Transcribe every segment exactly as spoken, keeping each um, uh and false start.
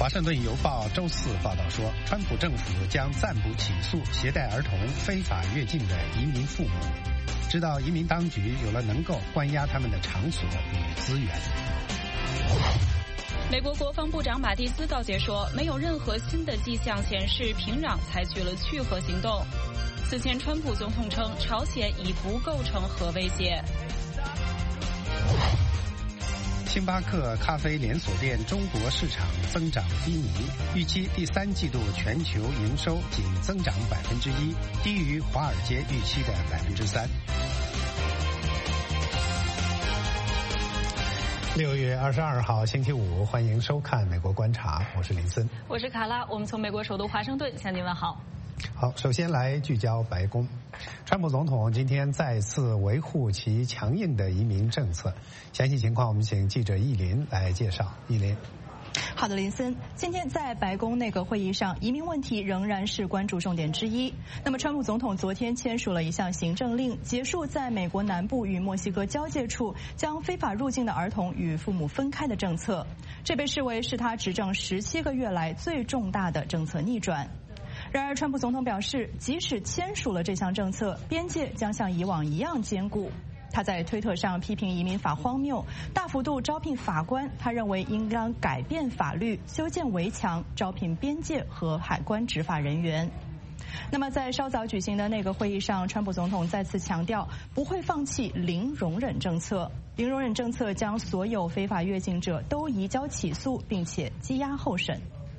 华盛顿邮报周四报道说，川普政府将暂不起诉携带儿童非法越境的移民父母，直到移民当局有了能够关押他们的场所与资源。 美国国防部长马蒂斯告诫说，没有任何新的迹象显示平壤采取了去核行动。此前，川普总统称朝鲜已不构成核威胁。 星巴克咖啡连锁店中国市场增长低迷，预期第三季度全球营收仅增长百分之一，低于华尔街预期的百分之三。六月二十二号星期五，欢迎收看《美国观察》，我是林森， 我是卡拉，我们从美国首都华盛顿向您问好。 好，首先来聚焦白宫。川普总统今天再次维护其强硬的移民政策，详细情况我们请记者易林来介绍。易林。 好的，林森，今天在白宫内阁会议上，移民问题仍然是关注重点之一。那么，川普总统昨天签署了一项行政令，结束在美国南部与墨西哥交界处将非法入境的儿童与父母分开的政策，这被视为是他执政十七个月来最重大的政策逆转。然而，川普总统表示，即使签署了这项政策，边界将像以往一样坚固。他在推特上批评移民法荒谬，大幅度招聘法官，他认为应当改变法律，修建围墙，招聘边界和海关执法人员。那么在稍早举行的内阁会议上，川普总统再次强调不会放弃零容忍政策。零容忍政策将所有非法越境者都移交起诉，并且羁押候审。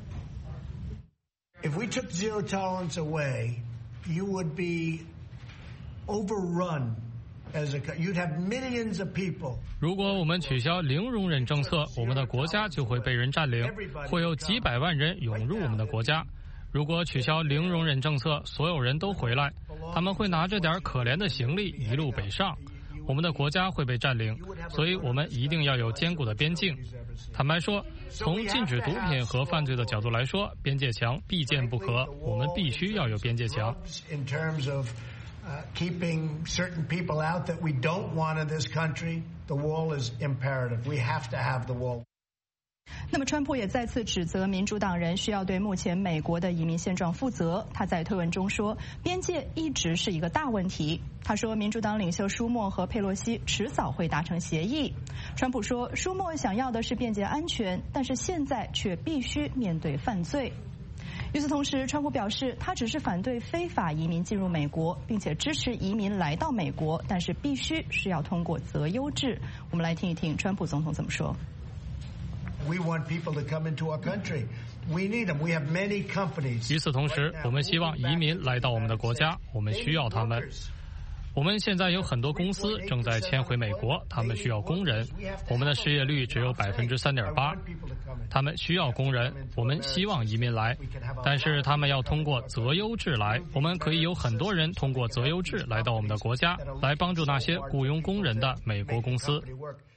If we took zero tolerance away, you would be overrun as a you'd have millions of people. 如果我们取消零容忍政策，我们的国家就会被人占领，会有几百万人涌入我们的国家。如果取消零容忍政策，所有人都回来，他们会拿着点可怜的行李一路北上，我们的国家会被占领，所以我们一定要有坚固的边境。坦白说，从禁止毒品和犯罪的角度来说，边界墙必建不可，我们必须要有边界墙。 Uh, keeping certain people out that we don't want in this country, the wall is imperative. We have to have the wall. 那么，川普也再次指责民主党人需要对目前美国的移民现状负责。他在推文中说，边界一直是一个大问题。他说，民主党领袖舒默和佩洛西迟早会达成协议。川普说，舒默想要的是边界安全，但是现在却必须面对犯罪。与此同时，川普表示，他只是反对非法移民进入美国，并且支持移民来到美国，但是必须是要通过择优制。我们来听一听川普总统怎么说。 We want people to come into our country. We need them. We have many companies. 与此同时，我们希望移民来到我们的国家，我们需要他们。我们现在有很多公司正在迁回美国，他们需要工人。我们的失业率只有百分之三点八，他们需要工人。我们希望移民来，但是他们要通过择优制来。我们可以有很多人通过择优制来到我们的国家，来帮助那些雇佣工人的美国公司。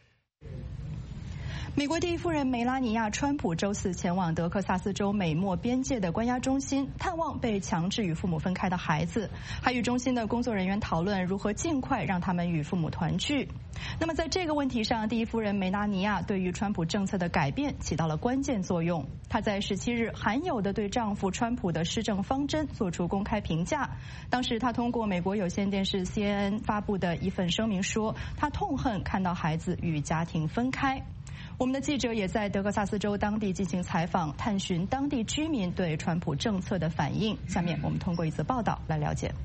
美国第一夫人梅拉尼亚·川普周四前往德克萨斯州美墨边界的关押中心，探望被强制与父母分开的孩子，还与中心的工作人员讨论如何尽快让他们与父母团聚。那么在这个问题上，第一夫人梅拉尼亚对于川普政策的改变起到了关键作用。她在十七日罕有地对丈夫川普的施政方针做出公开评价。当时她通过美国有线电视 C N N 发布的一份声明说，她痛恨看到孩子与家庭分开。我们的记者也在德克萨斯州当地进行采访，探寻当地居民对川普政策的反应。下面我们通过一则报道来了解。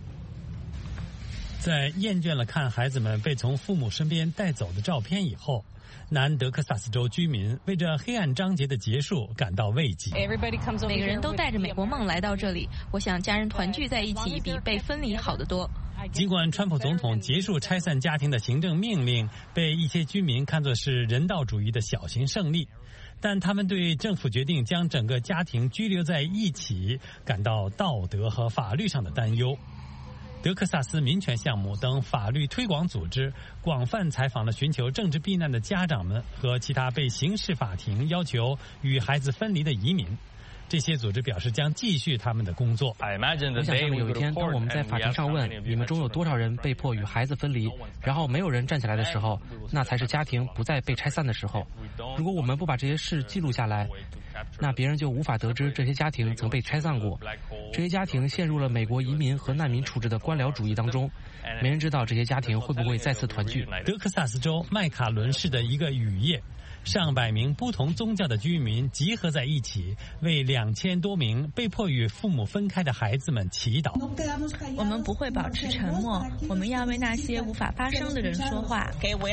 在厌倦了看孩子们被从父母身边带走的照片以后，南德克萨斯州居民为这黑暗章节的结束感到慰藉。 每个人都带着美国梦来到这里，我想家人团聚在一起比被分离好得多。 尽管川普总统结束拆散家庭的行政命令被一些居民看作是人道主义的小型胜利，但他们对政府决定将整个家庭拘留在一起感到道德和法律上的担忧。德克萨斯民权项目等法律推广组织广泛采访了寻求政治避难的家长们和其他被刑事法庭要求与孩子分离的移民。这些组织表示将继续他们的工作。 我想象有一天，当我们在法庭上问你们中有多少人被迫与孩子分离，然后没有人站起来的时候，那才是家庭不再被拆散的时候。如果我们不把这些事记录下来， 那别人就无法得知这些家庭曾被拆散过。这些家庭陷入了美国移民和难民处置的官僚主义当中，没人知道这些家庭会不会再次团聚。 德克萨斯州麦卡伦市的一个雨夜，上百名不同宗教的居民集合在一起，为两千多名被迫与父母分开的孩子们祈祷。 我们不会保持沉默，我们要为那些无法发声的人说话。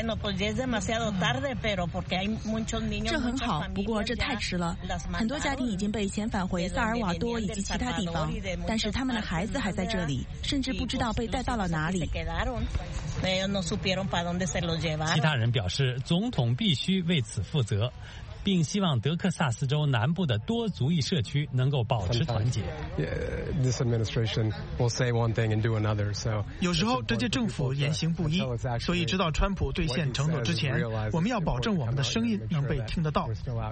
这很好，不过这太迟了。很多家庭已经被遣返回萨尔瓦多以及其他地方，但是他们的孩子还在这里，甚至不知道被带到了哪里。 其他人表示，总统必须为此负责，并希望德克萨斯州南部的多族裔社区能够保持团结。 有时候这届政府言行不一，所以直到川普兑现承诺之前，我们要保证我们的声音能被听得到。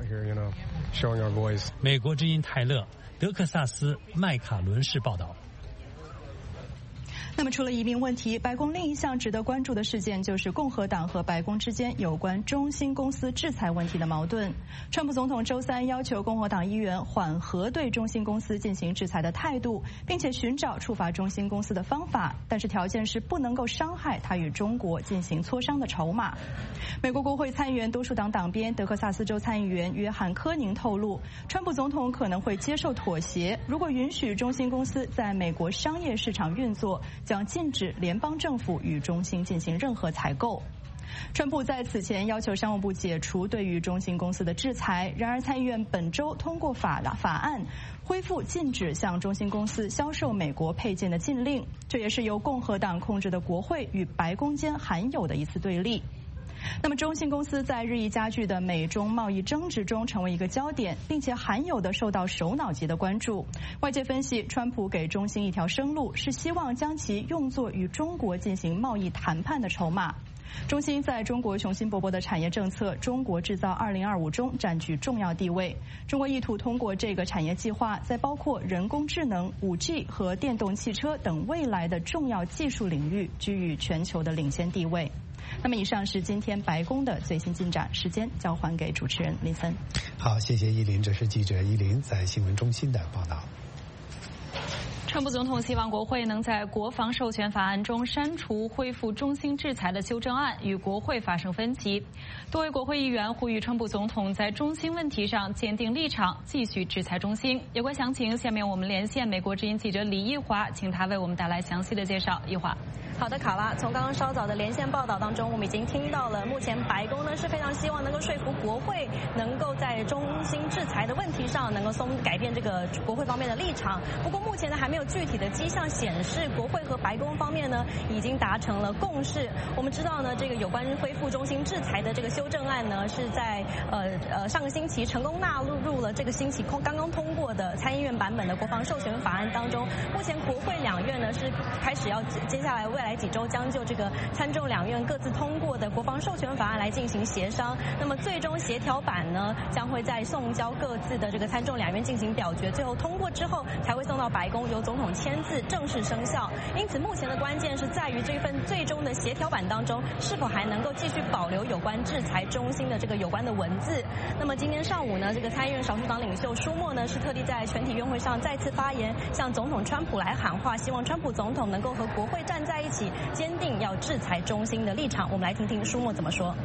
美国之音泰勒，德克萨斯麦卡伦市报道。 那么除了移民问题，白宫另一项值得关注的事件就是共和党和白宫之间有关中兴公司制裁问题的矛盾。川普总统周三要求共和党议员缓和对中兴公司进行制裁的态度，并且寻找处罚中兴公司的方法，但是条件是不能够伤害他与中国进行磋商的筹码。美国国会参议员多数党党鞭德克萨斯州参议员约翰科宁透露，川普总统可能会接受妥协，如果允许中兴公司在美国商业市场运作，将禁止联邦政府与中兴进行任何采购。川普在此前要求商务部解除对于中兴公司的制裁，然而参议院本周通过法法案，恢复禁止向中兴公司销售美国配件的禁令，这也是由共和党控制的国会与白宫间罕有的一次对立。那么中兴公司在日益加剧的美中贸易争执中成为一个焦点，并且罕有的受到首脑级的关注。外界分析，川普给中兴一条生路，是希望将其用作与中国进行贸易谈判的筹码。中兴在中国雄心勃勃的产业政策中国制造二零二五中占据重要地位。中国意图通过这个产业计划，在包括人工智能、五 G 和电动汽车等未来的重要技术领域居于全球的领先地位。那么以上是今天白宫的最新进展，时间交还给主持人林森。 好，谢谢依林，这是记者依林在新闻中心的报道。 川普总统希望国会能在国防授权法案中删除恢复中兴制裁的修正案，与国会发生分歧。多位国会议员呼吁川普总统在中兴问题上坚定立场，继续制裁中兴。有关详情，下面我们连线美国之音记者李毅华，请他为我们带来详细的介绍。毅华。 好的，卡拉，从刚刚稍早的连线报道当中，我们已经听到了，目前白宫呢是非常希望能够说服国会，能够在中兴制裁的问题上能够松改变这个国会方面的立场。不过目前呢还没有具体的迹象显示国会和白宫方面呢已经达成了共识。我们知道呢，这个有关恢复中兴制裁的这个修正案呢是在呃呃上个星期成功纳入入了这个星期刚刚通过的参议院版本的国防授权法案当中。目前国会两院呢是开始要接下来未来来几周将就这个参众两院各自通过的国防授权法案来进行协商。那么最终协调版呢将会在送交各自的这个参众两院进行表决，最后通过之后才会送到白宫由总统签字正式生效。因此目前的关键是在于这份最终的协调版当中是否还能够继续保留有关制裁中兴的这个有关的文字。那么今天上午呢，这个参议院少数党领袖舒默呢是特地在全体院会上再次发言，向总统川普来喊话，希望川普总统能够和国会站在一起，坚定要制裁中兴的立场。我们来听听舒默怎么说。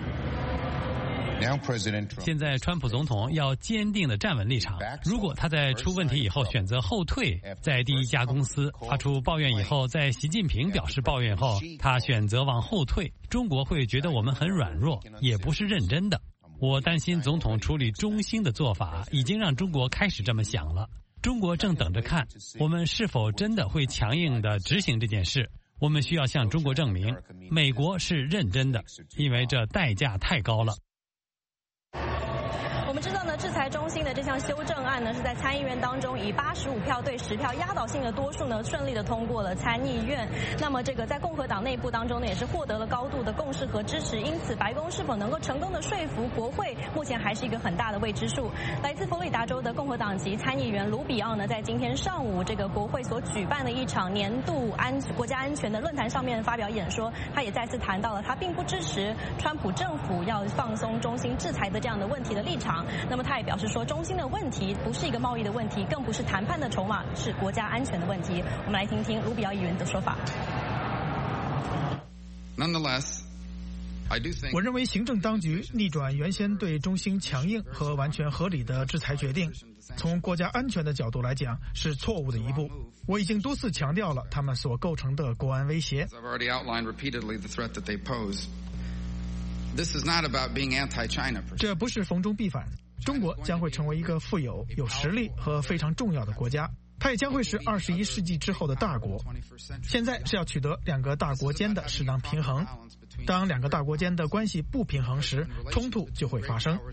现在川普总统要坚定的站稳立场，如果他在出问题以后选择后退，在第一家公司发出抱怨以后，在习近平表示抱怨后他选择往后退，中国会觉得我们很软弱，也不是认真的。我担心总统处理中兴的做法已经让中国开始这么想了，中国正等着看我们是否真的会强硬的执行这件事。我们需要向中国证明美国是认真的，因为这代价太高了。 我们知道呢，制裁中兴的这项修正案呢，是在参议院当中以八十五票对十票压倒性的多数呢，顺利的通过了参议院。那么这个在共和党内部当中呢，也是获得了高度的共识和支持。因此，白宫是否能够成功的说服国会，目前还是一个很大的未知数。来自佛罗里达州的共和党籍参议员卢比奥呢，在今天上午这个国会所举办的一场年度安国家安全的论坛上面发表演说，他也再次谈到了他并不支持川普政府要放松中兴制裁的这样的问题的立场。 那么他也表示说，中兴的问题不是一个贸易的问题，更不是谈判的筹码，是国家安全的问题。我们来听听卢比奥议员的说法。 Nonetheless, 我认为行政当局逆转原先对中兴强硬和完全合理的制裁决定，从国家安全的角度来讲是错误的一步。我已经多次强调了他们所构成的国安威胁。这不是逢中必反，中国将会成为一个富有、有实力和非常重要的国家。它也将会是二十一世纪之后的大国。现在是要取得两个大国间的适当平衡。当两个大国间的关系不平衡时，冲突就会发生。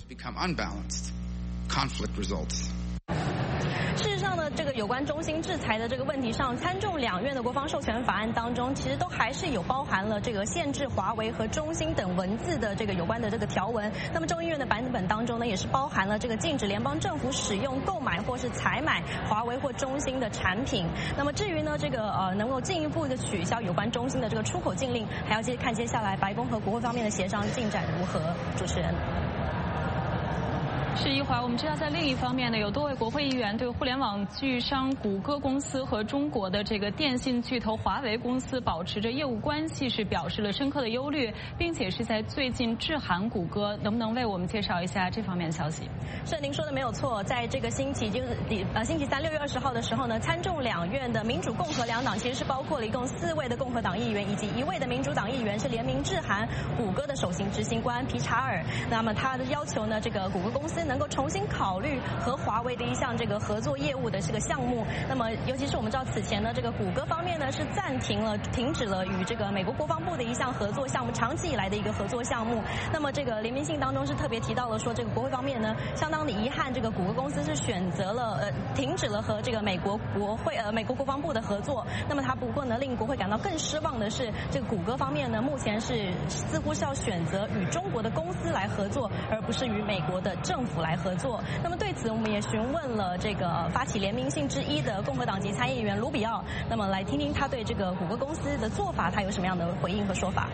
事实上呢，这个有关中兴制裁的这个问题上，参众两院的国防授权法案当中，其实都还是有包含了这个限制华为和中兴等文字的这个有关的这个条文。那么众议院的版本当中呢，也是包含了这个禁止联邦政府使用、购买或是采买华为或中兴的产品。那么至于呢，这个呃能够进一步的取消有关中兴的这个出口禁令，还要接看接下来白宫和国会方面的协商进展如何。主持人。 是一会儿，我们知道在另一方面呢，有多位国会议员对互联网巨商谷歌公司和中国的这个电信巨头华为公司保持着业务关系是表示了深刻的忧虑，并且是在最近致函谷歌。能不能为我们介绍一下这方面的消息？ 是，您说的没有错，在这个星期就是呃星期三六月二十号的时候呢，参众两院的民主共和两党其实是包括了一共四位的共和党议员以及一位的民主党议员是联名致函谷歌的首席执行官皮查尔。那么他的要求呢，这个谷歌公司能够重新考虑和华为的一项这个合作业务的这个项目。那么尤其是我们知道此前呢，这个谷歌方面呢是暂停了、停止了与这个美国国防部的一项合作项目，长期以来的一个合作项目。那么这个联名信当中是特别提到了说，这个国会方面呢相当的遗憾，这个谷歌公司是选择了呃停止了和这个美国国会呃美国国防部的合作。那么它不过呢令国会感到更失望的是，这个谷歌方面呢目前是似乎是要选择与中国的公司来合作，而不是与美国的政府来合作。那么对此我们也询问了这个发起联名信之一的共和党籍参议员卢比奥，那么来听听他对这个谷歌公司的做法他有什么样的回应和说法。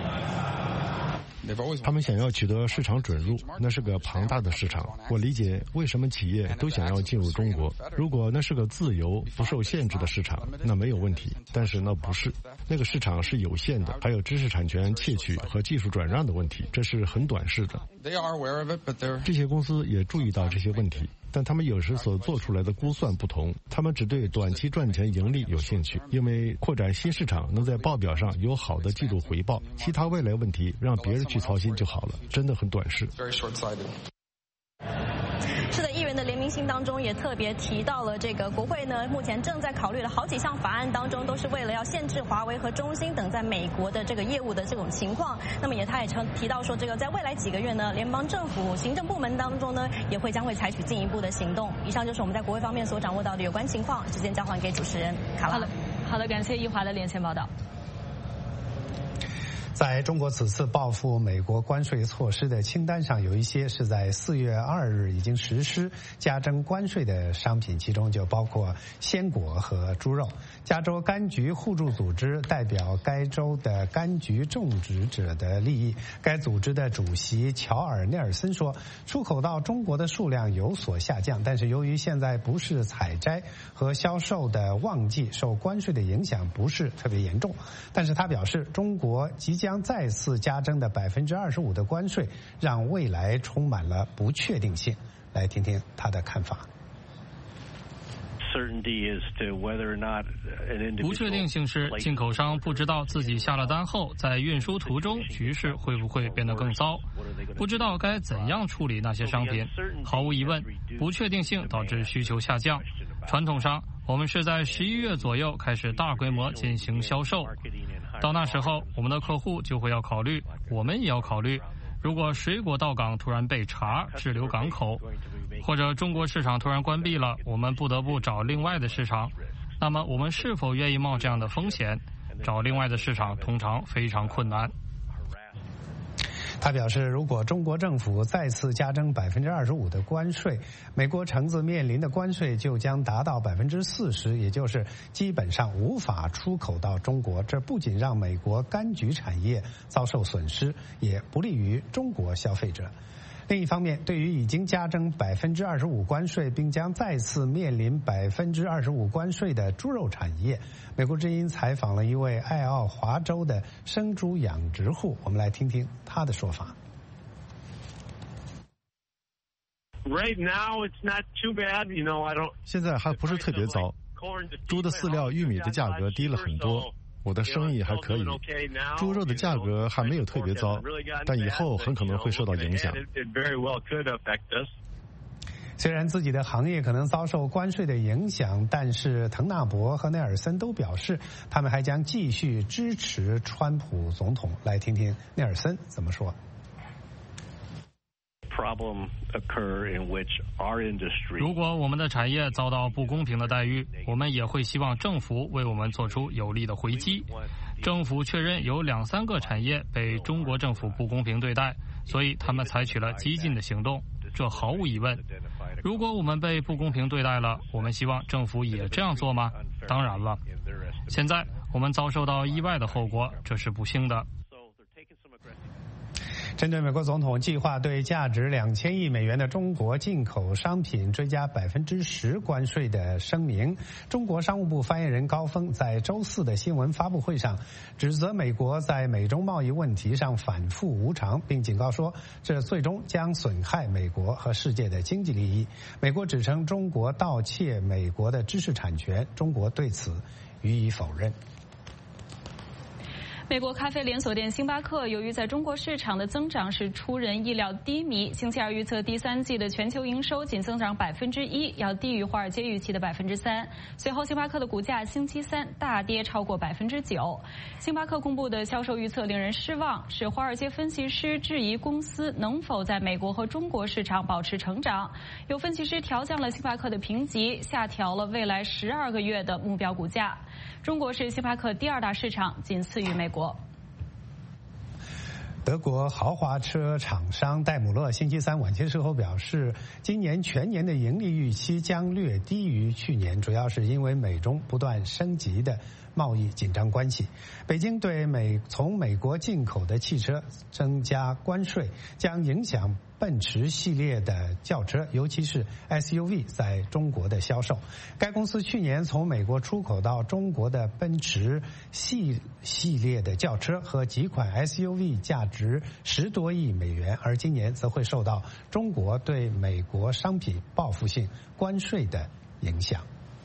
他们想要取得市场准入，那是个庞大的市场。我理解为什么企业都想要进入中国。如果那是个自由、不受限制的市场，那没有问题。但是那不是，那个市场是有限的，还有知识产权窃取和技术转让的问题，这是很短视的。这些公司也注意到这些问题，但他们有时所做出来的估算不同，他们只对短期赚钱盈利有兴趣，因为扩展新市场能在报表上有好的季度回报，其他未来问题让别人去操心就好了，真的很短视。 是的，议员的联名信当中也特别提到了这个国会呢，目前正在考虑了好几项法案当中，都是为了要限制华为和中兴等在美国的这个业务的这种情况。那么也他也曾提到说，这个在未来几个月呢，联邦政府行政部门当中呢，也会将会采取进一步的行动。以上就是我们在国会方面所掌握到的有关情况，时间交还给主持人卡拉。 好的，好的，感谢易华的连线报道。 在中国此次报复美国关税措施的清单上，有一些是在四月二日已经实施加征关税的商品，其中就包括鲜果和猪肉。加州柑橘互助组织代表该州的柑橘种植者的利益，该组织的主席乔尔内尔森说，出口到中国的数量有所下降，但是由于现在不是采摘和销售的旺季，受关税的影响不是特别严重。但是他表示，中国即将将再次加征的百分之二十五的关税，让未来充满了不确定性。来听听他的看法。 不确定性是进口商不知道自己下了单后，在运输途中局势会不会变得更糟，不知道该怎样处理那些商品。毫无疑问，不确定性导致需求下降。传统上，我们是在十一月左右开始大规模进行销售。到那时候，我们的客户就会要考虑，我们也要考虑，如果水果到港突然被查滞留港口，或者中国市场突然关闭了，我们不得不找另外的市场，那么我们是否愿意冒这样的风险？找另外的市场通常非常困难。 他表示，如果中国政府再次加征百分之二十五的关税，美国橙子面临的关税就将达到百分之四十，也就是基本上无法出口到中国。这不仅让美国柑橘产业遭受损失，也不利于中国消费者。 另一方面，对于已经加征百分之二十五关税并将再次面临百分之二十五关税的猪肉产业，美国之音采访了一位爱奥华州的生猪养殖户，我们来听听他的说法。 现在还不是特别糟，猪的饲料、玉米的价格低了很多。我的生意还可以，猪肉的价格还没有特别糟，但以后很可能会受到影响。 虽然自己的行业可能遭受关税的影响，但是滕纳伯和内尔森都表示，他们还将继续支持川普总统。来听听内尔森怎么说。 如果我们的产业遭到不公平的待遇，我们也会希望政府为我们做出有力的回击。政府确认有两三个产业被中国政府不公平对待，所以他们采取了激进的行动，这毫无疑问。如果我们被不公平对待了，我们希望政府也这样做吗？当然了。现在我们遭受到意外的后果，这是不幸的。 针对美国总统计划对价值两千亿美元的中国进口商品追加百分之十关税的声明，中国商务部发言人高峰在周四的新闻发布会上指责美国在美中贸易问题上反复无常，并警告说这最终将损害美国和世界的经济利益。美国指称中国盗窃美国的知识产权，中国对此予以否认。 美国咖啡连锁店星巴克由于在中国市场的增长是出人意料低迷，星期二预测第三季的全球营收仅增长百分之一，要低于华尔街预期的百分之三。随后，星巴克的股价星期三大跌超过百分之九。星巴克公布的销售预测令人失望，使华尔街分析师质疑公司能否在美国和中国市场保持成长。有分析师调降了星巴克的评级，下调了未来十二个月的目标股价。中国是星巴克第二大市场，仅次于美国。 德国豪华车厂商戴姆勒星期三晚些时候表示，今年全年的盈利预期将略低于去年，主要是因为美中不断升级的贸易紧张关系。北京对美从美国进口的汽车增加关税，将影响奔驰系列的轿车，尤其是 S U V 在中国的销售。该公司去年从美国出口到中国的奔驰系系列的轿车和几款 S U V 价值十多亿美元，而今年则会受到中国对美国商品报复性关税的影响。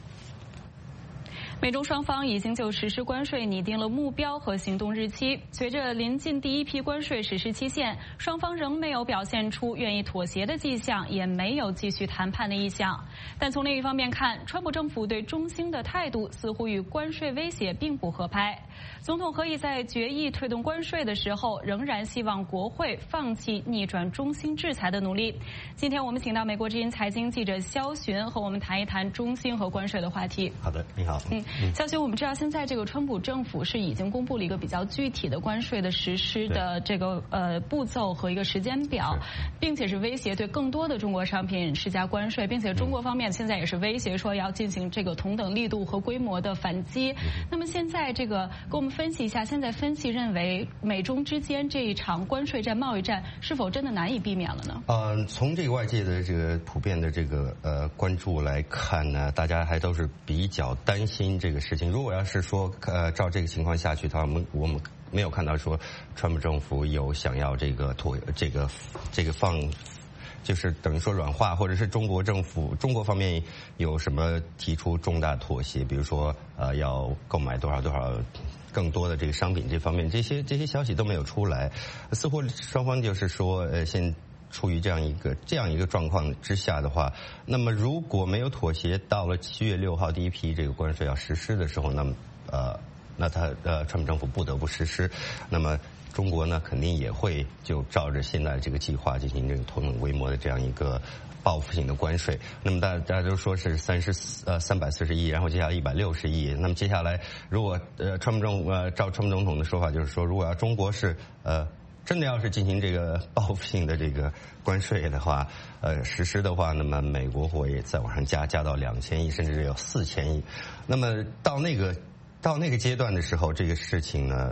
美中双方已经就实施关税拟定了目标和行动日期。随着临近第一批关税实施期限，双方仍没有表现出愿意妥协的迹象，也没有继续谈判的意向。但从另一方面看，川普政府对中兴的态度似乎与关税威胁并不合拍。总统何以在决议推动关税的时候，仍然希望国会放弃逆转中兴制裁的努力。今天我们请到美国之音财经记者肖寻和我们谈一谈中兴和关税的话题。 好的，你好。 嗯。肖寻，我们知道现在这个川普政府是已经公布了一个比较具体的关税的实施的这个呃步骤和一个时间表，并且是威胁对更多的中国商品施加关税，并且中国方面现在也是威胁说要进行这个同等力度和规模的反击。那么现在这个给我们分析一下，现在分析认为美中之间这一场关税战、贸易战是否真的难以避免了呢？ 呃，从这个外界的这个普遍的这个呃关注来看呢，大家还都是比较担心这个事情。如果要是说呃照这个情况下去的话，我们我们没有看到说川普政府有想要这个妥这个这个放。就是等于说软化，或者是中国政府、中国方面有什么提出重大妥协，比如说呃要购买多少多少更多的这个商品这方面，这些这些消息都没有出来，似乎双方就是说呃现处于这样一个这样一个状况之下的话，那么如果没有妥协，到了七月六号第一批这个关税要实施的时候，那么呃那他呃川普政府不得不实施，那么。中国呢，肯定也会就照着现在这个计划进行这个同等规模的这样一个报复性的关税。那么大大家都说是三十呃三百四十亿，然后接下来一百六十亿。那么接下来，如果呃川普政呃照川普总统的说法，就是说，如果要中国是呃真的要是进行这个报复性的这个关税的话，呃实施的话，那么美国会再往上加，加到两千亿，甚至有四千亿。那么到那个到那个阶段的时候，这个事情呢？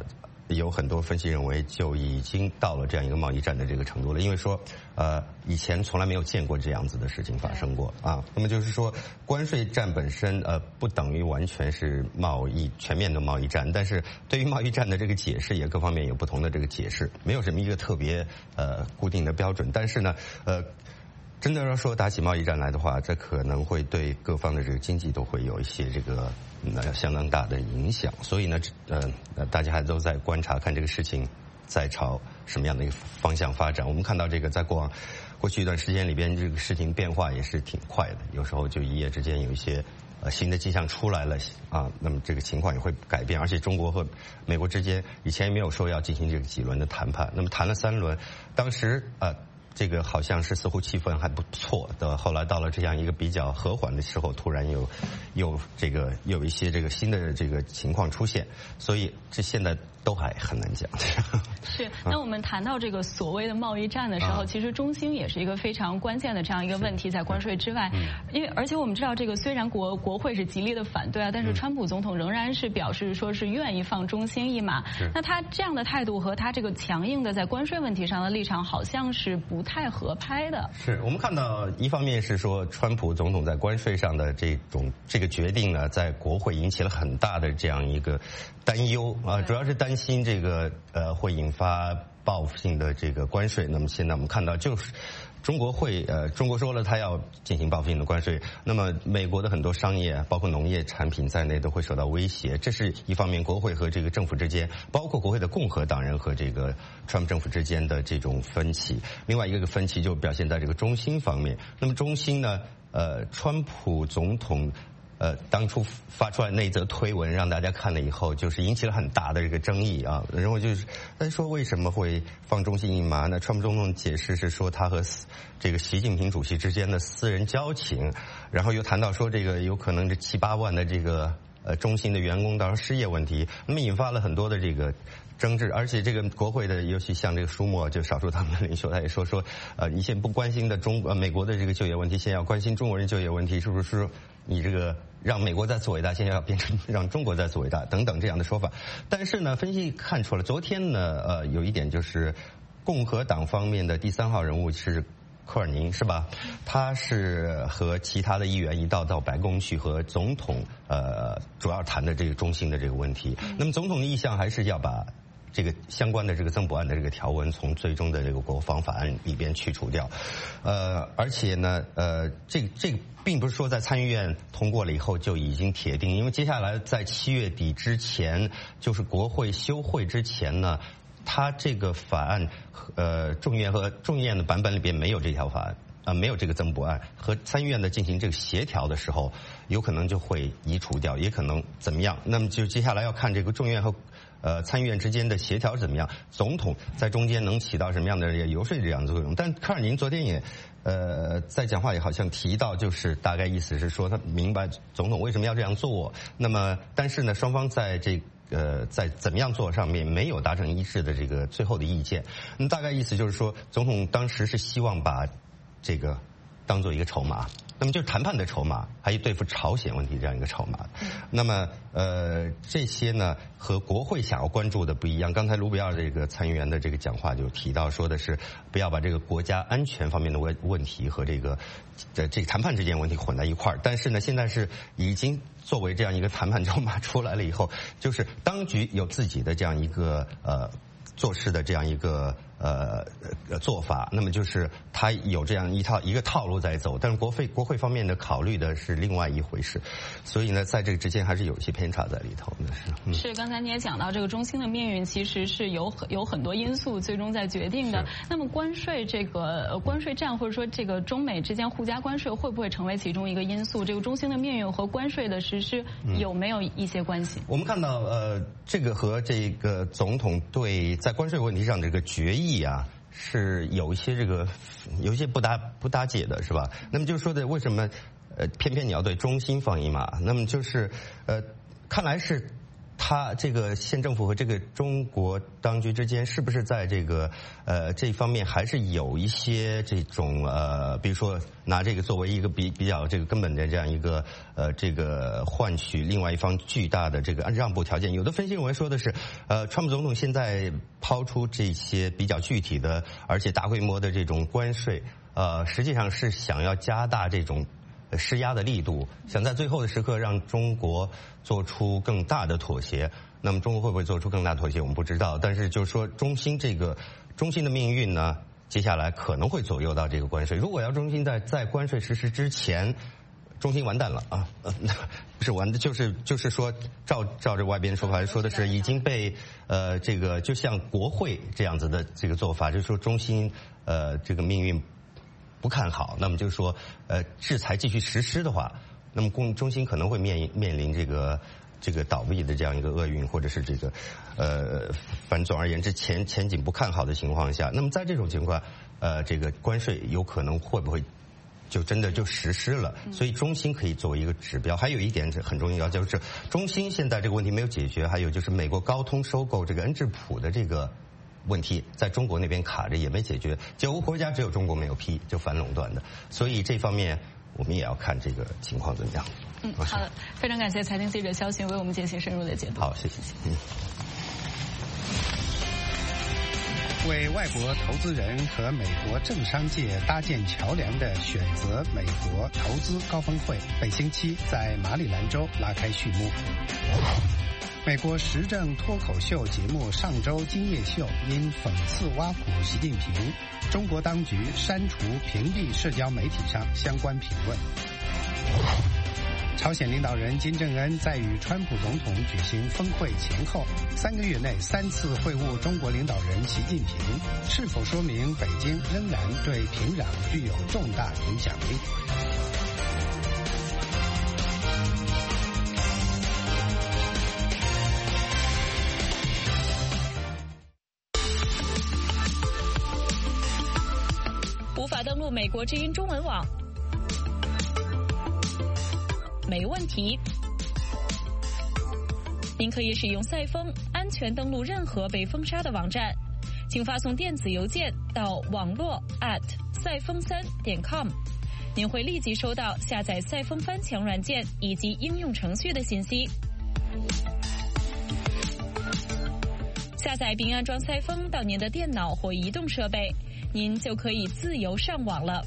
有很多分析认为就已经到了这样一个贸易战的这个程度了，因为说呃以前从来没有见过这样子的事情发生过啊。那么就是说关税战本身呃不等于完全是贸易全面的贸易战，但是对于贸易战的这个解释也各方面有不同的这个解释，没有什么一个特别呃固定的标准。但是呢呃真的要说打起贸易战来的话，这可能会对各方的这个经济都会有一些这个呃相当大的影响。所以呢呃大家还都在观察看这个事情在朝什么样的一个方向发展。我们看到这个在过往过去一段时间里边，这个事情变化也是挺快的，有时候就一夜之间有一些呃新的迹象出来了啊，那么这个情况也会改变。而且中国和美国之间以前也没有说要进行这个几轮的谈判，那么谈了三轮，当时呃这个好像是似乎气氛还不错的，后来到了这样一个比较和缓的时候，突然有有这个有一些这个新的这个情况出现，所以这现在都还很难讲。 是，那我们谈到这个所谓的贸易战的时候，其实中兴也是一个非常关键的这样一个问题，在关税之外，因为而且我们知道这个虽然国国会是极力的反对啊，但是川普总统仍然是表示说是愿意放中兴一马。那他这样的态度和他这个强硬的在关税问题上的立场，好像是不太合拍的。 是我们看到一方面是说川普总统在关税上的这种这个决定呢，在国会引起了很大的这样一个担忧啊，主要是担心这个呃会引发报复性的这个关税。那么现在我们看到就是中国会呃中国说了他要进行报复性的关税，那么美国的很多商业包括农业产品在内都会受到威胁。这是一方面国会和这个政府之间，包括国会的共和党人和这个川普政府之间的这种分歧。另外一个分歧就表现在这个中兴方面。那么中兴呢呃川普总统呃，当初发出来那则推文让大家看了以后，就是引起了很大的这个争议啊。然后就是大家说为什么会放中兴一马呢？川普总统解释是说他和这个习近平主席之间的私人交情，然后又谈到说这个有可能这七八万的这个呃中兴的员工到时候失业问题，那么引发了很多的这个争执。而且这个国会的，尤其像这个舒默，就少数党的领袖，他也说说，呃，你现在不关心的中呃美国的这个就业问题，现在要关心中国人就业问题，是不是说你这个让美国再次伟大，现在要变成让中国再次伟大等等这样的说法？但是呢，分析看出来，昨天呢，呃，有一点就是共和党方面的第三号人物是科尔宁，是吧？他是和其他的议员一道到白宫去和总统呃主要谈的这个中兴的这个问题。那么总统的意向还是要把这个相关的这个增补案的这个条文从最终的这个国防法案里边去除掉，呃，而且呢，呃，这这个并不是说在参议院通过了以后就已经铁定，因为接下来在七月底之前，就是国会休会之前呢，它这个法案，呃，众议院和众议院的版本里边没有这条法案。啊，没有这个增补案，和参议院的进行这个协调的时候，有可能就会移除掉，也可能怎么样？那么就接下来要看这个众议院和呃参议院之间的协调怎么样，总统在中间能起到什么样的游说这样的作用？但科尔宁昨天也呃在讲话也好像提到，就是大概意思是说他明白总统为什么要这样做，那么但是呢，双方在这呃，在怎么样做上面没有达成一致的这个最后的意见。那大概意思就是说，总统当时是希望把这个当做一个筹码，那么就是谈判的筹码，还有对付朝鲜问题这样一个筹码。那么呃，这些呢和国会想要关注的不一样。刚才卢比奥这个参议员的这个讲话就提到，说的是不要把这个国家安全方面的问问题和这个呃这个谈判之间问题混在一块儿。但是呢，现在是已经作为这样一个谈判筹码出来了以后，就是当局有自己的这样一个呃做事的这样一个呃做法，那么就是他有这样一套一个套路在走，但是国会国会方面的考虑的是另外一回事，所以呢，在这个之间还是有一些偏差在里头的。是，嗯、 是刚才你也讲到，这个中兴的命运其实是有有很多因素最终在决定的。那么关税这个关税战，或者说这个中美之间互加关税，会不会成为其中一个因素？这个中兴的命运和关税的实施有没有一些关系？ 嗯、我们看到，呃，这个和这个总统对在关税问题上这个决议啊，是有一些这个有一些不搭不搭界的，是吧？那么就是说的为什么呃偏偏你要对中兴放一马？那么就是呃看来是他这个县政府和这个中国当局之间是不是在这个呃这方面还是有一些这种呃，比如说拿这个作为一个比比较这个根本的这样一个呃这个换取另外一方巨大的这个让步条件？有的分析认为说的是，呃，川普总统现在抛出这些比较具体的而且大规模的这种关税，呃，实际上是想要加大这种施压的力度，想在最后的时刻让中国做出更大的妥协。那么中国会不会做出更大妥协，我们不知道。但是就是说，中兴这个中兴的命运呢，接下来可能会左右到这个关税。如果要中兴在在关税实施之前，中兴完蛋了啊！呃、不是完的，就是就是说，照照着外边说法说的是已经被呃这个就像国会这样子的这个做法，就是说中兴呃这个命运不看好，那么就是说，呃，制裁继续实施的话，那么中中兴可能会面面临这个这个倒闭的这样一个厄运，或者是这个，呃，反正总而言之前前景不看好的情况下，那么在这种情况，呃，这个关税有可能会不会就真的就实施了？所以中兴可以作为一个指标。还有一点很重要，就是中兴现在这个问题没有解决，还有就是美国高通收购这个恩智浦的这个问题在中国那边卡着也没解决，九个国家只有中国没有批，就反垄断的，所以这方面我们也要看这个情况怎么样。 嗯，好的，非常感谢财经记者肖迅为我们进行深入的解读。 好，谢谢。嗯。 为外国投资人和美国政商界搭建桥梁的选择美国投资高峰会，本星期在马里兰州拉开序幕。美国时政脱口秀节目上周今夜秀因讽刺挖苦习近平，中国当局删除屏蔽社交媒体上相关评论。朝鲜领导人金正恩在与川普总统举行峰会前后三个月内三次会晤中国领导人习近平，是否说明北京仍然对平壤具有重大影响力？ 无法登录美国之音中文网？没问题，您可以使用赛风安全登录任何被封杀的网站，请发送电子邮件到网络 at 赛风三点 com， 您会立即收到下载赛风翻墙软件以及应用程序的信息。下载并安装赛风到您的电脑或移动设备，您就可以自由上网了。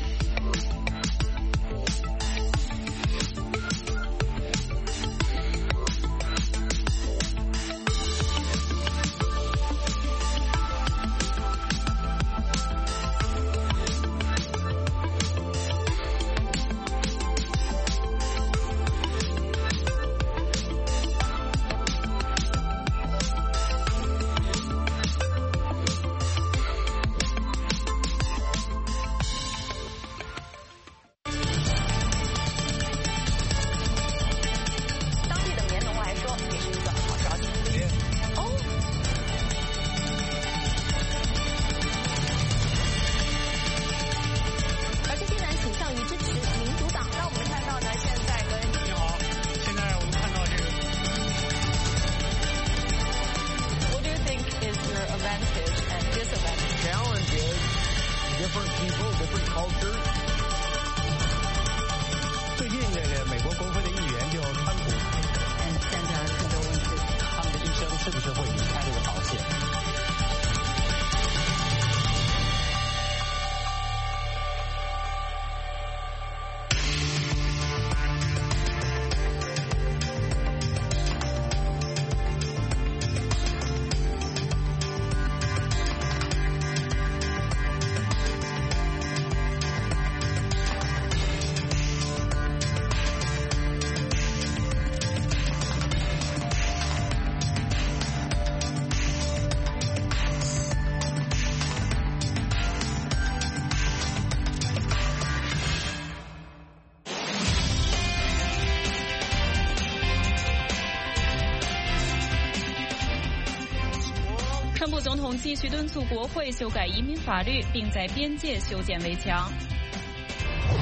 川普总统继续敦促国会修改移民法律，并在边界修建围墙。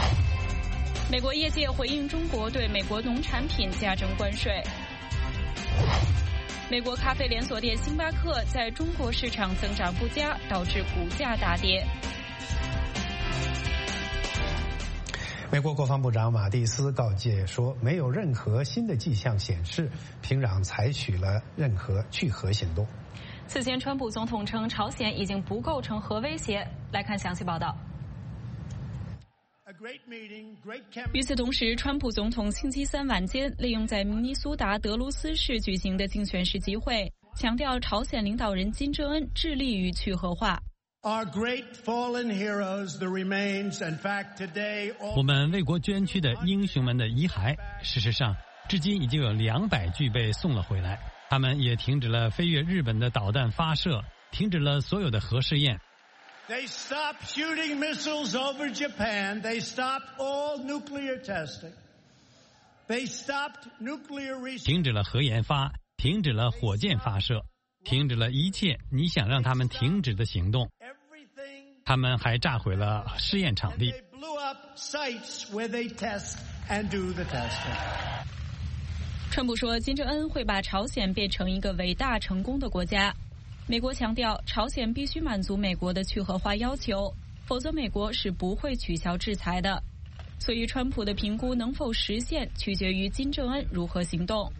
美国业界回应中国对美国农产品加征关税。 美国咖啡连锁店星巴克在中国市场增长不佳，导致股价大跌。 美国国防部长马蒂斯告诫说，没有任何新的迹象显示平壤采取了任何去核行动。 此前，川普总统称朝鲜已经不构成核威胁。来看详细报道。与此同时，川普总统星期三晚间利用在明尼苏达德卢斯市举行的竞选时集会，强调朝鲜领导人金正恩致力于去核化。 我们为国捐躯的英雄们的遗骸，事实上，至今已经有两百具被送了回来。他们也停止了飞越日本的导弹发射，停止了所有的核试验。 They stopped shooting missiles over Japan. They stopped all nuclear testing. They stopped nuclear research. 停止了核研发，停止了火箭发射，停止了一切你想让他们停止的行动。他们还炸毁了试验场地。 They blew up sites where they test and do the testing. 川普说，金正恩会把朝鲜变成一个伟大成功的国家。美国强调，朝鲜必须满足美国的去核化要求，否则美国是不会取消制裁的。所以，川普的评估能否实现，取决于金正恩如何行动。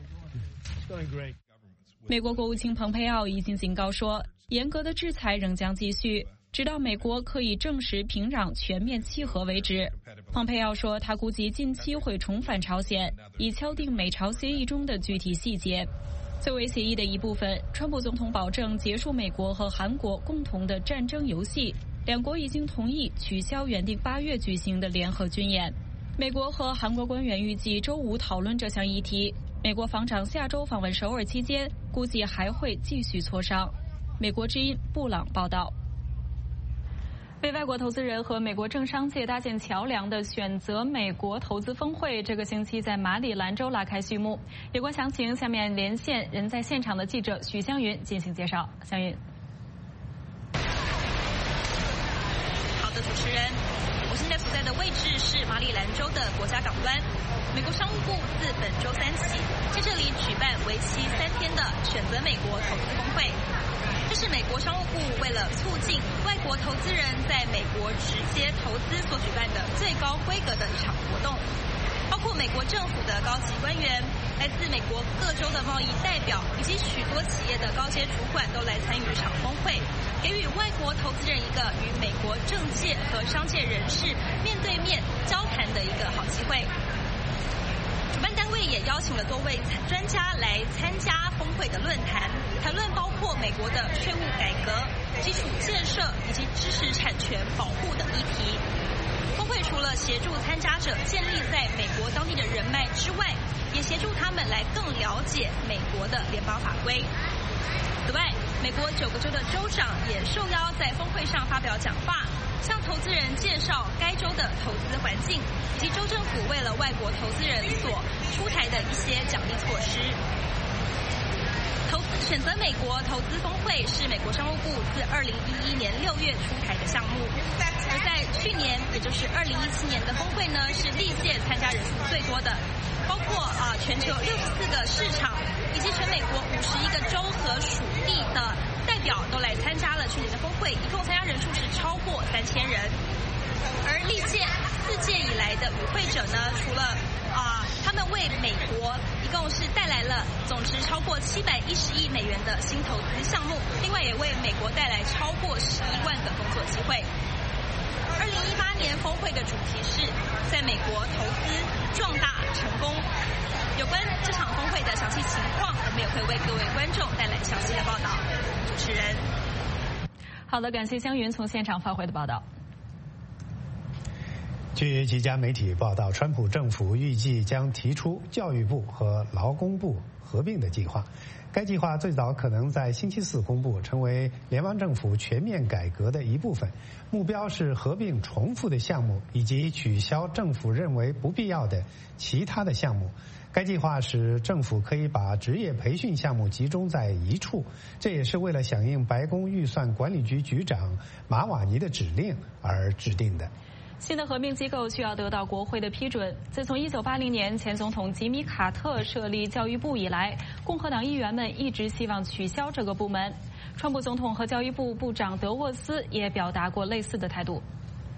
美国国务卿蓬佩奥已经警告说，严格的制裁仍将继续，直到美国可以证实平壤全面弃核为止。蓬佩奥说，他估计近期会重返朝鲜，以敲定美朝协议中的具体细节。作为协议的一部分，川普总统保证结束美国和韩国共同的战争游戏。两国已经同意取消原定八月举行的联合军演。美国和韩国官员预计周五讨论这项议题。美国防长下周访问首尔期间，估计还会继续磋商。美国之音布朗报道。为外国投资人和美国政商界搭建桥梁的选择美国投资峰会，这个星期在马里兰州拉开序幕。有关详情，下面连线人在现场的记者许湘云进行介绍。湘云， 好的，主持人，我现在所在的位置是马里兰州的国家港湾。美国商务部自本周三起，在这里举办为期三天的选择美国投资峰会。这是美国商务部为了促进外国投资人在美国直接投资所举办的最高规格的一场活动，包括美国政府的高级官员、来自美国各州的贸易代表以及许多企业的高阶主管都来参与这场峰会，给予外国投资人一个与美国政界和商界人士面对面交谈的一个好机会。主办单位也邀请了多位专家来参加峰会的论坛，谈论包括美国的税务改革、基础建设以及知识产权保护等议题。峰会除了协助参加者建立在美国当地的人脉之外，也协助他们来更了解美国的联邦法规。此外，美国九个州的州长也受邀在峰会上发表讲话，向投资人介绍该州的投资环境，以及州政府为了外国投资人所出台的一些奖励措施。投选择美国投资峰会是美国商务部自二零一一年六月出台的项目，而在去年，也就是二零一七年的峰会呢，是历届参加人数最多的，包括啊全球六十四个市场以及全美国五十一个州和属地的代表都来参加了去年的峰会，一共参加人数是超过三千人。而历届四届以来的与会者呢，除了啊，他们为美国一共是带来了总值超过七百一十亿美元的新投资项目，另外也为美国带来超过十一万个工作机会。二零一八年峰会的主题是在美国投资壮大成功。有关这场峰会的详细情况，我们也会为各位观众带来详细的报道。主持人， 好的，感谢湘云从现场发回的报道。 据几家媒体报道，川普政府预计将提出教育部和劳工部合并的计划。该计划最早可能在星期四公布，成为联邦政府全面改革的一部分。目标是合并重复的项目，以及取消政府认为不必要的其他的项目。该计划使政府可以把职业培训项目集中在一处，这也是为了响应白宫预算管理局局长马瓦尼的指令而制定的。 新的合并机构需要得到国会的批准。自从一九八零年前总统吉米·卡特设立教育部以来，共和党议员们一直希望取消这个部门。川普总统和教育部部长德沃斯也表达过类似的态度。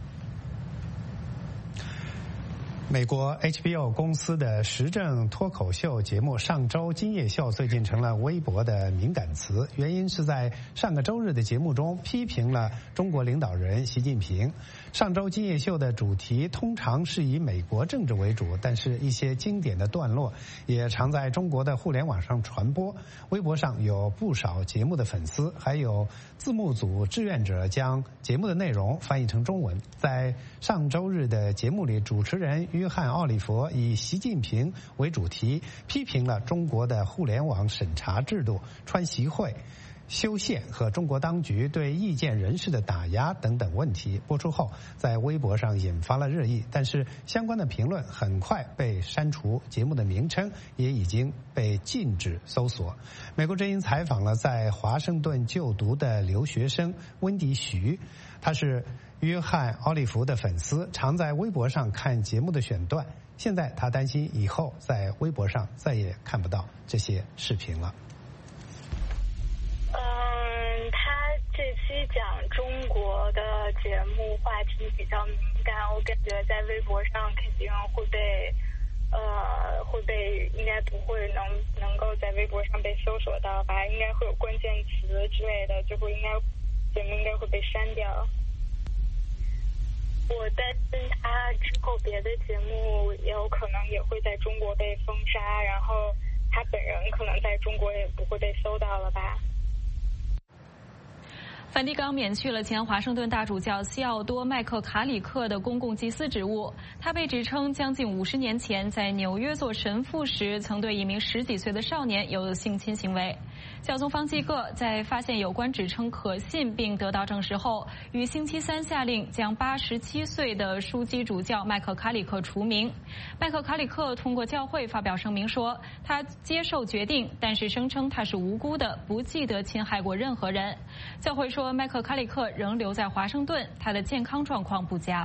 美国 H B O 公司的时政脱口秀节目《上周今夜秀》最近成了微博的敏感词，原因是在上个周日的节目中批评了中国领导人习近平。上周今夜秀的主题通常是以美国政治为主，但是一些经典的段落也常在中国的互联网上传播。微博上有不少节目的粉丝，还有字幕组志愿者将节目的内容翻译成中文。在上周日的节目里，主持人约翰·奥利弗以习近平为主题，批评了中国的互联网审查制度、川习会、修宪和中国当局对意见人士的打压等等问题。播出后，在微博上引发了热议，但是相关的评论很快被删除，节目的名称也已经被禁止搜索。美国之音采访了在华盛顿就读的留学生温迪·徐，他是约翰·奥利弗的粉丝，常在微博上看节目的选段。现在他担心以后在微博上再也看不到这些视频了。 嗯，他这期讲中国的节目话题比较敏感，我感觉在微博上肯定会被，呃，会被应该不会能能够在微博上被搜索到吧？应该会有关键词之类的，就会应该节目应该会被删掉。我担心他之后别的节目也有可能也会在中国被封杀，然后他本人可能在中国也不会被搜到了吧。 梵蒂冈免去了前华盛顿大主教西奥多·麦克卡里克的公共祭司职务。他被指称将近五十年前在纽约做神父时，曾对一名十几岁的少年有性侵行为。教宗方济各在发现有关指称可信并得到证实后，于星期三下令将八十七岁的枢机主教麦克卡里克除名。麦克卡里克通过教会发表声明说，他接受决定，但是声称他是无辜的，不记得侵害过任何人。教会说，麦克卡里克仍留在华盛顿，他的健康状况不佳。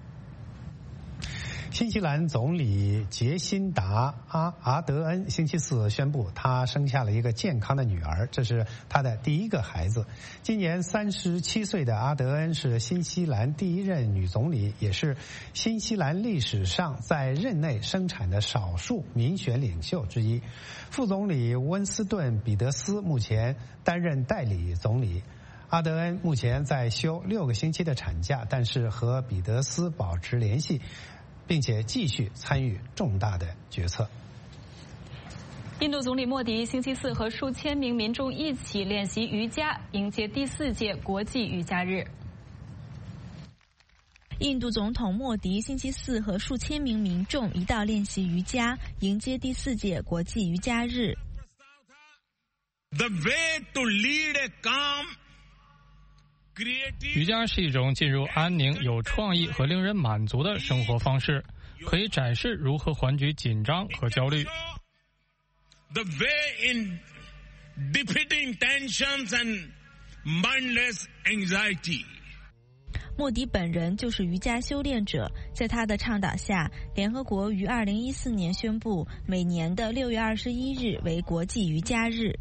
新西兰总理杰辛达·阿阿德恩星期四宣布，他生下了一个健康的女儿，这是他的第一个孩子。今年三十七岁的阿德恩是新西兰第一任女总理，也是新西兰历史上在任内生产的少数民选领袖之一。副总理温斯顿·彼得斯目前担任代理总理。阿德恩目前在休六个星期的产假，但是和彼得斯保持联系，并且继续参与重大的决策。 印度总理莫迪星期四和数千名民众一起练习瑜伽，迎接第四届国际瑜伽日。 印度总统莫迪星期四和数千名民众一道练习瑜伽，迎接第四届国际瑜伽日。 The way to lead a calm 瑜伽是一种进入安宁、有创意和令人满足的生活方式，可以展示如何缓解紧张和焦虑。 The way in defeating tensions and mindless anxiety. 莫迪本人就是瑜伽修炼者，在他的倡导下，联合国于二零一四年宣布每年的六月二十一日为国际瑜伽日。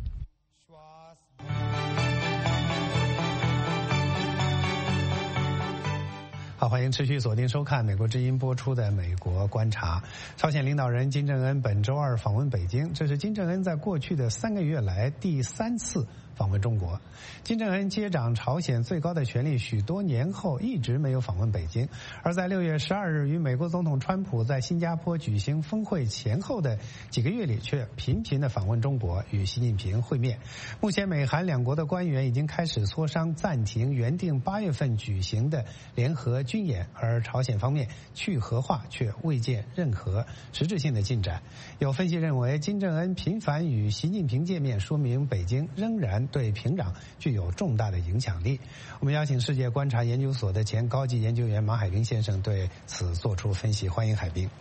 好，欢迎持续锁定收看美国之音播出的《美国观察》。朝鲜领导人金正恩本周二访问北京，这是金正恩在过去的三个月来第三次访问中国。金正恩接掌朝鲜最高的权力许多年后，一直没有访问北京。而在六月十二日与美国总统川普在新加坡举行峰会前后的几个月里，却频频的访问中国，与习近平会面。目前，美韩两国的官员已经开始磋商暂停原定八月份举行的联合军演，而朝鲜方面去核化却未见任何实质性的进展。有分析认为，金正恩频繁与习近平见面，说明北京仍然对平壤具有重大的影响力。我们邀请世界观察研究所的前高级研究员马海兵先生对此做出分析。欢迎海兵。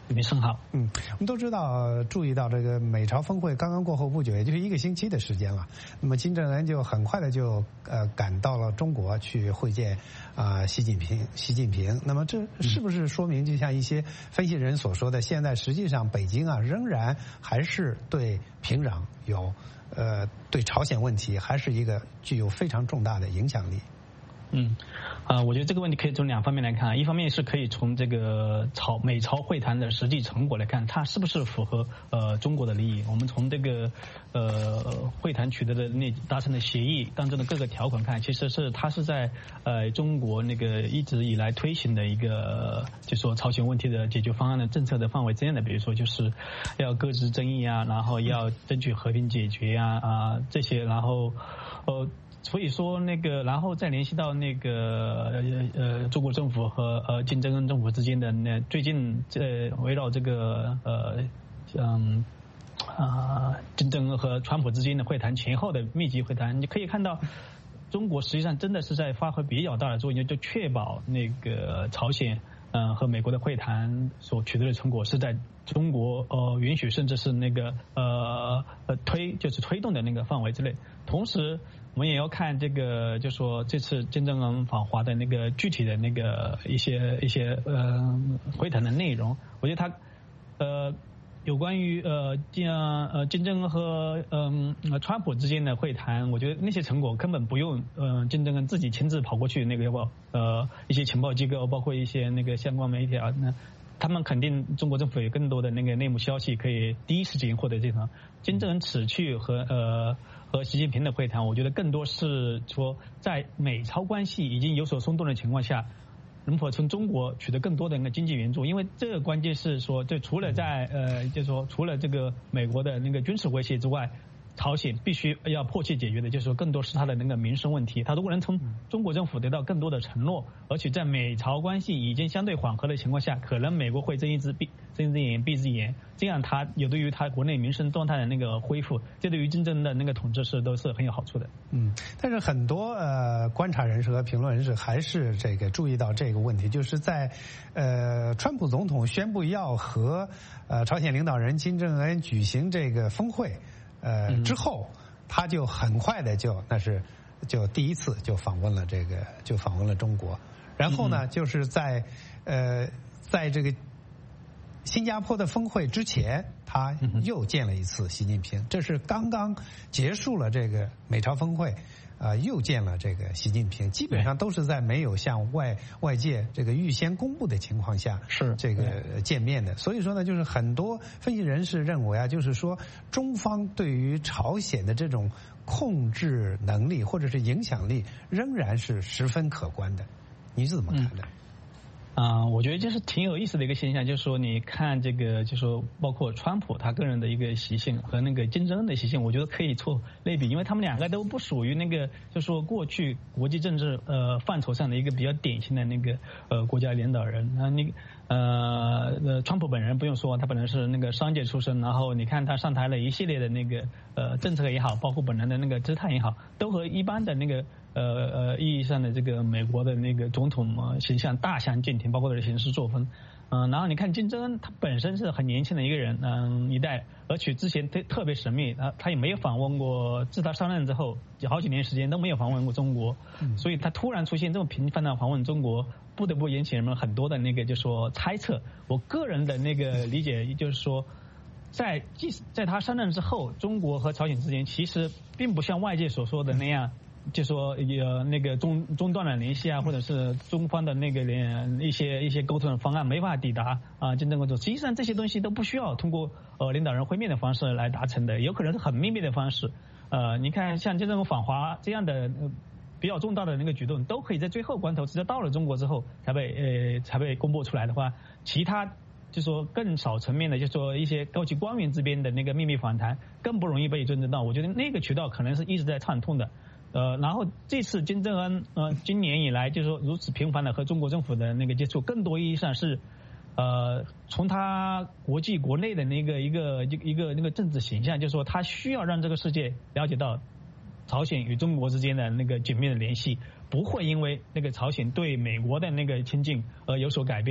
没生好。 嗯，我们都知道，注意到这个美朝峰会刚刚过后不久，也就是一个星期的时间了。那么金正恩就很快的就呃赶到了中国去会见啊、呃、习近平。习近平，那么这是不是说明，就像一些分析人所说的，现在实际上北京啊仍然还是对平壤有呃对朝鲜问题还是一个具有非常重大的影响力？ 嗯，啊、呃，我觉得这个问题可以从两方面来看，一方面是可以从这个朝美朝会谈的实际成果来看，它是不是符合呃中国的利益。我们从这个呃会谈取得的那达成的协议当中的各个条款看，其实是它是在呃中国那个一直以来推行的一个就说朝鲜问题的解决方案的政策的范围之内的，比如说就是要搁置争议啊，然后要争取和平解决啊啊这些，然后呃。所以说那个，然后再联系到那个呃呃中国政府和呃金正恩政府之间的那最近这围绕这个呃嗯啊金正恩和川普之间的会谈前后的密集会谈，你可以看到中国实际上真的是在发挥比较大的作用，就确保那个朝鲜嗯、呃、和美国的会谈所取得的成果是在中国呃允许甚至是那个呃呃推就是推动的那个范围之内，同时。我们也要看这个，就说这次金正恩访华的那个具体的那个一些一些呃会谈的内容。我觉得他呃有关于呃金呃金正恩和嗯、呃、川普之间的会谈，我觉得那些成果根本不用呃金正恩自己亲自跑过去那个要呃一些情报机构，包括一些那个相关媒体啊，那他们肯定中国政府有更多的那个内幕消息可以第一时间获得这场。金正恩此去和呃。和习近平的会谈，我觉得更多是说，在美朝关系已经有所松动的情况下，能否从中国取得更多的那个经济援助？因为这个关键是说，就除了在呃，就是说除了这个美国的那个军事威胁之外，朝鲜必须要迫切解决的，就是说更多是它的那个民生问题。它如果能从中国政府得到更多的承诺，而且在美朝关系已经相对缓和的情况下，可能美国会睁一只闭睁一只眼闭一只眼，这样它有对于它国内民生状态的那个恢复，这对于真正的那个统治是都是很有好处的。 嗯，但是很多呃观察人士和评论人士还是这个注意到这个问题，就是在呃川普总统宣布要和呃朝鲜领导人金正恩举行这个峰会。呃，之后他就很快的就那是就第一次就访问了这个就访问了中国，然后呢，就是在呃在这个新加坡的峰会之前，他又见了一次习近平，这是刚刚结束了这个美朝峰会。啊，又见了这个习近平，基本上都是在没有向外外界这个预先公布的情况下是这个见面的。所以说呢，就是很多分析人士认为啊，就是说中方对于朝鲜的这种控制能力或者是影响力仍然是十分可观的。你是怎么看的？嗯啊、呃，我觉得这是挺有意思的一个现象，就是说，你看这个，就是说，包括川普他个人的一个习性和那个金正恩的习性，我觉得可以做类比，因为他们两个都不属于那个，就是说过去国际政治呃范畴上的一个比较典型的那个呃国家领导人。那你呃呃，川普本人不用说，他本人是那个商界出身，然后你看他上台了一系列的那个呃政策也好，包括本人的那个姿态也好，都和一般的那个。呃呃，意义上的这个美国的那个总统呃形象大相径庭，包括他的行事作风。嗯、呃，然后你看金正恩，他本身是很年轻的一个人，嗯、呃，一代，而且之前特特别神秘，他他也没有访问过，自他上任之后，好几年时间都没有访问过中国，嗯、所以他突然出现这么频繁的访问中国，不得不引起人们很多的那个就说猜测。我个人的那个理解就是说。在即使在他上任之后，中国和朝鲜之间其实并不像外界所说的那样，就说有那个中中断了联系啊，或者是中方的那个联一些一些沟通的方案没法抵达啊金正恩。实际上这些东西都不需要通过呃领导人会面的方式来达成的，有可能是很秘密的方式。呃，你看像金正恩访华这样的。呃比较重大的那个举动，都可以在最后关头，直到到了中国之后才被呃才被公布出来的话，其他就说更少层面的，就说一些高级官员这边的那个秘密访谈，更不容易被侦测到。我觉得那个渠道可能是一直在畅通的。呃，然后这次金正恩呃今年以来就是说如此频繁的和中国政府的那个接触，更多意义上是呃从他国际国内的那个一个一个一个那个政治形象，就是说他需要让这个世界了解到。朝鲜与中国之间的那个紧密的联系，不会因为那个朝鲜对美国的那个亲近而有所改变。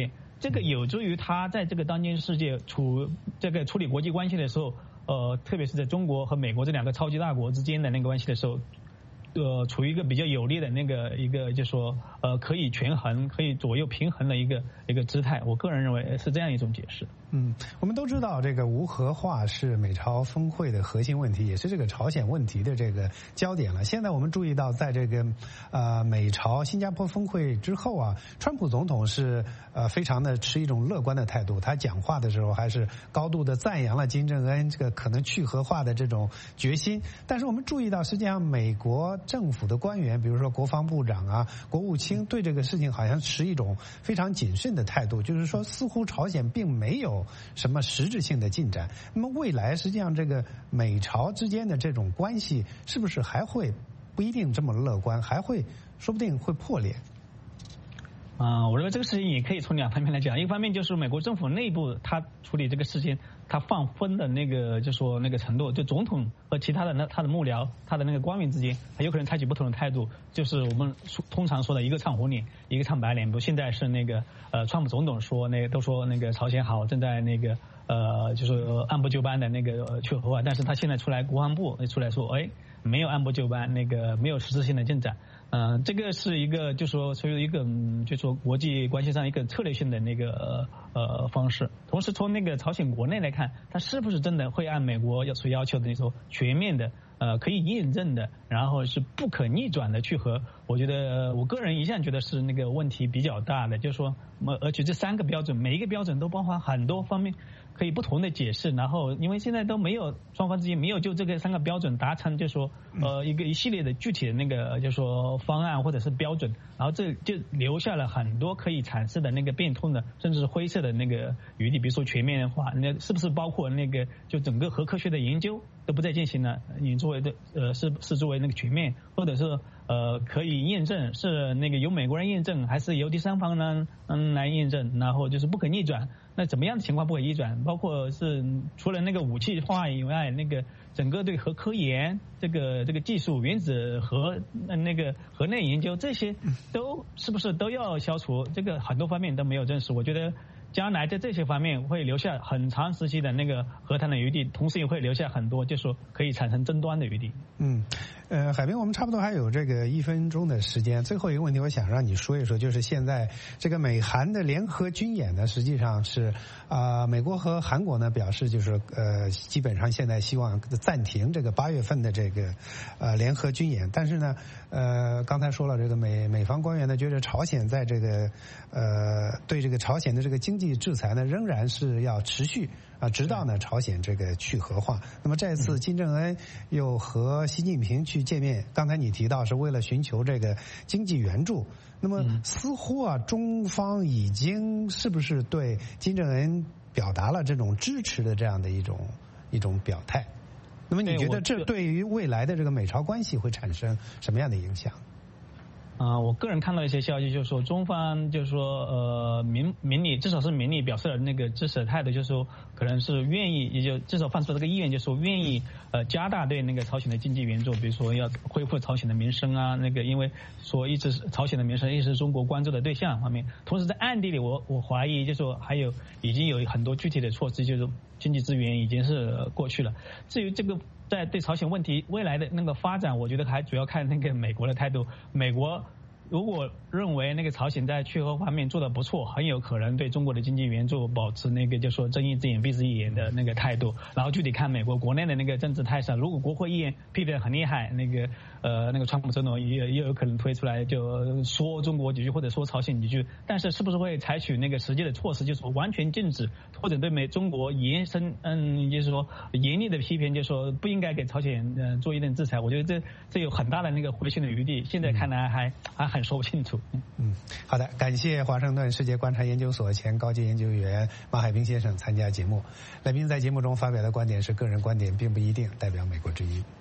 这个有助于他在这个当今世界处这个处理国际关系的时候，呃，特别是在中国和美国这两个超级大国之间的那个关系的时候。呃，处于一个比较有利的那个一个，就是说，呃，可以权衡、可以左右平衡的一个一个姿态。我个人认为是这样一种解释。 嗯，我们都知道这个无核化是美朝峰会的核心问题，也是这个朝鲜问题的这个焦点了。现在我们注意到，在这个呃美朝新加坡峰会之后啊，川普总统是呃非常的持一种乐观的态度，他讲话的时候还是高度的赞扬了金正恩这个可能去核化的这种决心。但是我们注意到，实际上美国政府的官员，比如说国防部长啊、国务卿，对这个事情好像持一种非常谨慎的态度，就是说似乎朝鲜并没有什么实质性的进展。那么未来实际上这个美朝之间的这种关系是不是还会不一定这么乐观，还会说不定会破裂？ 啊、呃，我认为这个事情也可以从两方面来讲。一个方面就是美国政府内部他处理这个事情，他放风的那个就说那个程度，就总统和其他的那他的幕僚、他的那个官员之间，还有可能采取不同的态度。就是我们通常说的一个唱红脸，一个唱白脸。不，现在是那个呃，川普总统说那个都说那个朝鲜好，正在那个呃，就是按部就班的那个、呃、去核化，但是他现在出来国防部出来说，哎，没有按部就班，那个没有实质性的进展。嗯、呃，这个是一个就说属于一个嗯，就说国际关系上一个策略性的那个呃方式。同时从那个朝鲜国内来看，它是不是真的会按美国要所要求的那种全面的呃可以验证的，然后是不可逆转的去核？我觉得我个人一向觉得是那个问题比较大的，就是说，而且这三个标准，每一个标准都包含很多方面。可以不同的解释，然后因为现在都没有双方之间没有就这个三个标准达成，就说呃一个一系列的具体的那个就说方案或者是标准，然后这就留下了很多可以阐释的那个变通的，甚至是灰色的那个余地。比如说全面化，那是不是包括那个就整个核科学的研究都不再进行了？你作为的呃是是作为那个全面，或者是呃可以验证是那个由美国人验证，还是由第三方呢嗯来验证？然后就是不可逆转。那怎么样的情况不可逆转？包括是除了那个武器化以外，那个整个对核科研这个这个技术、原子核那个核内研究这些，都是不是都要消除？这个很多方面都没有证实。我觉得将来在这些方面会留下很长时期的那个和谈的余地，同时也会留下很多就是说可以产生争端的余地。 嗯，呃，海滨，我们差不多还有这个一分钟的时间，最后一个问题，我想让你说一说，就是现在这个美韩的联合军演呢，实际上是啊、呃，美国和韩国呢表示就是呃，基本上现在希望暂停这个八月份的这个呃联合军演，但是呢，呃，刚才说了，这个美美方官员呢觉得朝鲜在这个呃对这个朝鲜的这个经济制裁呢仍然是要持续啊，直到呢朝鲜这个去核化。那么这次金正恩又和习近平去见面，刚才你提到是为了寻求这个经济援助。那么似乎啊，中方已经是不是对金正恩表达了这种支持的这样的一种一种表态？那么你觉得这对于未来的这个美朝关系会产生什么样的影响？ 啊、呃，我个人看到一些消息，就是说中方就是说呃明明里至少是明里表示了那个支持的态度，就是说可能是愿意，也就至少放出这个意愿，就是说愿意呃加大对那个朝鲜的经济援助，比如说要恢复朝鲜的民生啊，那个因为说一直朝鲜的民生一直是中国关注的对象方面，同时在暗地里我我怀疑就是说还有已经有很多具体的措施，就是经济资源已经是过去了。至于这个在对朝鲜问题未来的那个发展，我觉得还主要看那个美国的态度。美国如果认为那个朝鲜在去核方面做得不错，很有可能对中国的经济援助保持那个就说睁一只眼闭一只眼的那个态度。然后具体看美国国内的那个政治态势，如果国会议员批评得很厉害，那个呃那个川普总统也也有可能推出来就说中国几句或者说朝鲜几句，但是是不是会采取那个实际的措施，就是完全禁止或者对美中国延伸嗯就是说严厉的批评，就是说不应该给朝鲜呃做一定制裁？我觉得这这有很大的那个回旋的余地，现在看来还还很说不清楚。 嗯，好的，感谢华盛顿世界观察研究所前高级研究员马海滨先生参加节目。来宾在节目中发表的观点是个人观点，并不一定代表美国之音。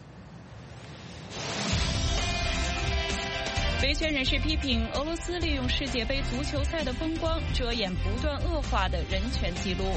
维权人士批评俄罗斯利用世界杯足球赛的风光遮掩不断恶化的人权记录。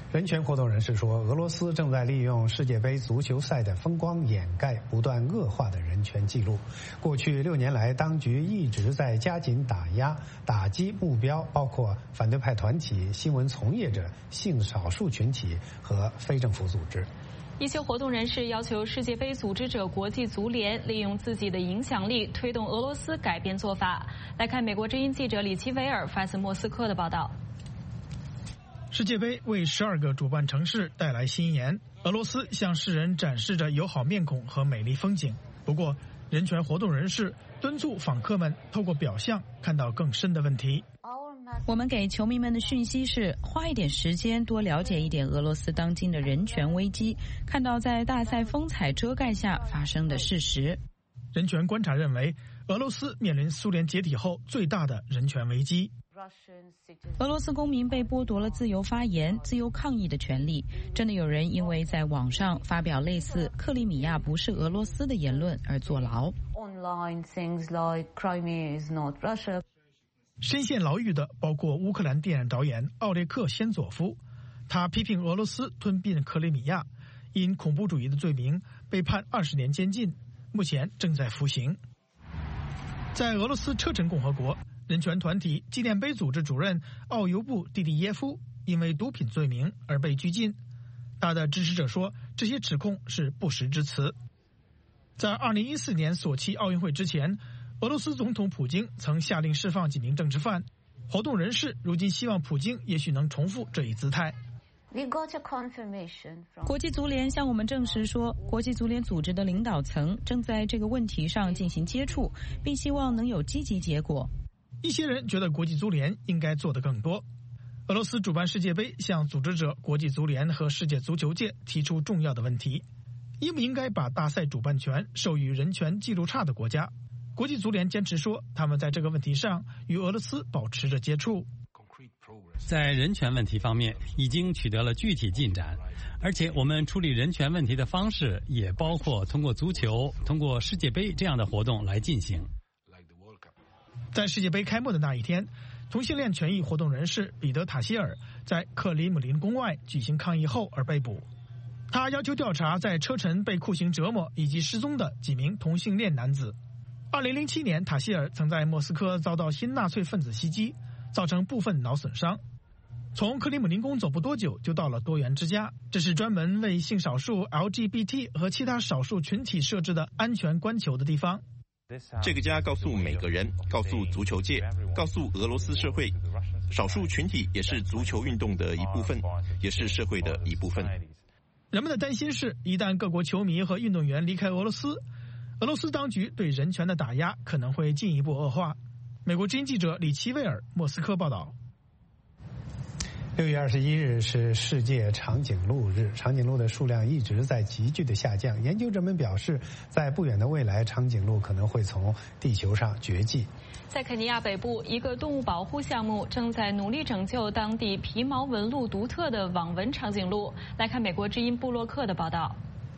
人权活动人士说，俄罗斯正在利用世界杯足球赛的风光掩盖不断恶化的人权记录。过去六年来，当局一直在加紧打压、打击目标，包括反对派团体、新闻从业者、性少数群体和非政府组织。 一些活动人士要求世界杯组织者国际足联利用自己的影响力，推动俄罗斯改变做法。来看美国之音记者李奇维尔发自莫斯科的报道。 世界杯为十二个主办城市带来新颜，俄罗斯向世人展示着友好面孔和美丽风景。不过，人权活动人士敦促访客们透过表象看到更深的问题。 我们给球迷们的讯息是，花一点时间多了解一点俄罗斯当今的人权危机，看到在大赛风采遮盖下发生的事实。 人权观察认为，俄罗斯面临苏联解体后最大的人权危机。 俄罗斯公民被剥夺了自由发言、自由抗议的权利。真的有人因为在网上发表类似克里米亚不是俄罗斯的言论而坐牢。 深陷牢狱的包括乌克兰电影导演奥列克·先佐夫，他批评俄罗斯吞并克里米亚，因恐怖主义的罪名被判二十年监禁，目前正在服刑。在俄罗斯车臣共和国，人权团体纪念碑组织主任奥尤布·蒂蒂耶夫因为毒品罪名而被拘禁。他的支持者说，这些指控是不实之词。在二零一四年索契奥运会之前，俄罗斯总统普京曾下令释放几名政治犯。活动人士如今希望普京也许能重复这一姿态。 国际足联向我们证实说，国际足联组织的领导层正在这个问题上进行接触，并希望能有积极结果。 一些人觉得国际足联应该做得更多。俄罗斯主办世界杯向组织者国际足联和世界足球界提出重要的问题：应不应该把大赛主办权授予人权记录差的国家？国际足联坚持说，他们在这个问题上与俄罗斯保持着接触。 在人权问题方面已经取得了具体进展，而且我们处理人权问题的方式也包括通过足球、通过世界杯这样的活动来进行。 在世界杯开幕的那一天，同性恋权益活动人士彼得·塔希尔在克里姆林宫外举行抗议后而被捕。他要求调查在车臣被酷刑折磨以及失踪的几名同性恋男子。二零零七年，塔希尔曾在莫斯科遭到新纳粹分子袭击，造成部分脑损伤。从克里姆林宫走不多久就到了多元之家，这是专门为性少数 L G B T 和其他少数群体设置的安全观球的地方。 这个家告诉每个人，告诉足球界，告诉俄罗斯社会，少数群体也是足球运动的一部分，也是社会的一部分。 人们的担心是，一旦各国球迷和运动员离开俄罗斯，俄罗斯当局对人权的打压可能会进一步恶化。美国之音记者李奇威尔莫斯科报道。 六月二十一日是世界长颈鹿日，长颈鹿的数量一直在急剧的下降。研究者们表示，在不远的未来，长颈鹿可能会从地球上绝迹。 在肯尼亚北部，一个动物保护项目正在努力拯救当地皮毛纹路独特的网纹长颈鹿。来看美国之音布洛克的报道。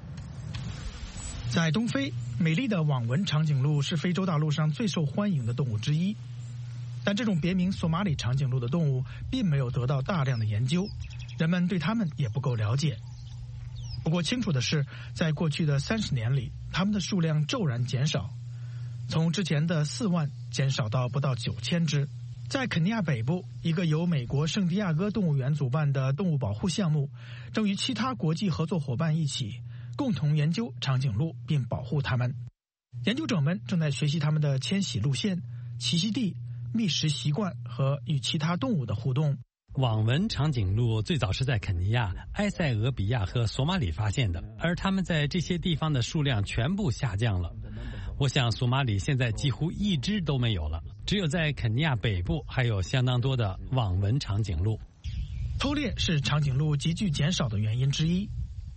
在东非，美丽的网纹长颈鹿是非洲大陆上最受欢迎的动物之一。但这种别名索马里长颈鹿的动物并没有得到大量的研究，人们对它们也不够了解。不过清楚的是，在过去的三十年里，它们的数量骤然减少，从之前的四万减少到不到九千只。在肯尼亚北部，一个由美国圣地亚哥动物园主办的动物保护项目，正与其他国际合作伙伴一起，共同研究长颈鹿并保护它们。研究者们正在学习它们的迁徙路线、栖息地、觅食习惯和与其他动物的互动。 网纹长颈鹿最早是在肯尼亚、埃塞俄比亚和索马里发现的，而它们在这些地方的数量全部下降了。我想索马里现在几乎一只都没有了，只有在肯尼亚北部还有相当多的网纹长颈鹿。 偷猎是长颈鹿急剧减少的原因之一。